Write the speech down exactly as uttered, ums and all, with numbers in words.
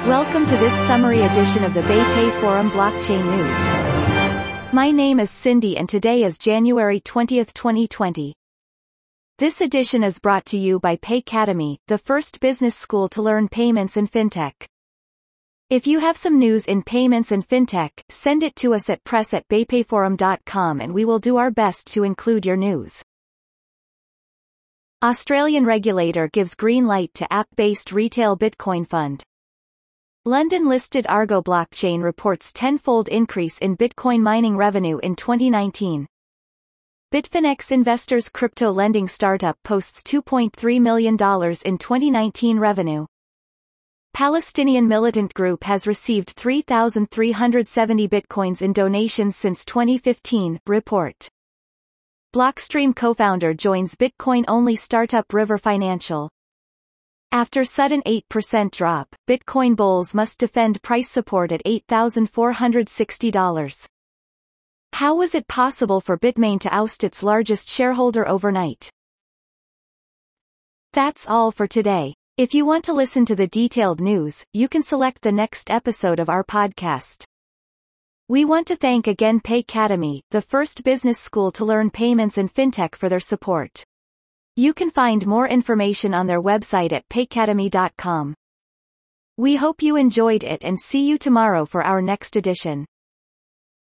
Welcome to this summary edition of the BayPay Forum Blockchain News. My name is Cindy and today is January twentieth, twenty twenty. This edition is brought to you by Paycademy, the first business school to learn payments and fintech. If you have some news in payments and fintech, send it to us at press at baypayforum dot com and we will do our best to include your news. Australian regulator gives green light to app-based retail Bitcoin fund. London-listed Argo Blockchain reports tenfold increase in Bitcoin mining revenue in twenty nineteen. Bitfinex Investors crypto lending startup posts two point three million dollars in twenty nineteen revenue. Palestinian militant group has received three thousand three hundred seventy bitcoins in donations since twenty fifteen, report. Blockstream co-founder joins Bitcoin-only startup River Financial. After sudden eight percent drop, Bitcoin bulls must defend price support at eight thousand four hundred sixty dollars. How was it possible for Bitmain to oust its largest shareholder overnight? That's all for today. If you want to listen to the detailed news, you can select the next episode of our podcast. We want to thank again Paycademy, the first business school to learn payments and fintech, for their support. You can find more information on their website at paycademy dot com. We hope you enjoyed it and see you tomorrow for our next edition.